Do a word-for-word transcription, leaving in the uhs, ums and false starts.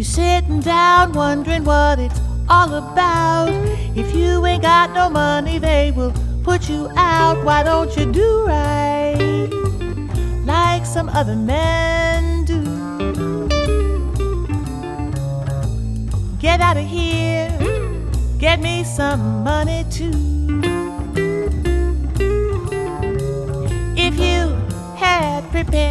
You sitting down wondering what it's all about. If you ain't got no money, they will put you out. Why don't you do right like some other men do? Get out of here, get me some money too. If you had prepared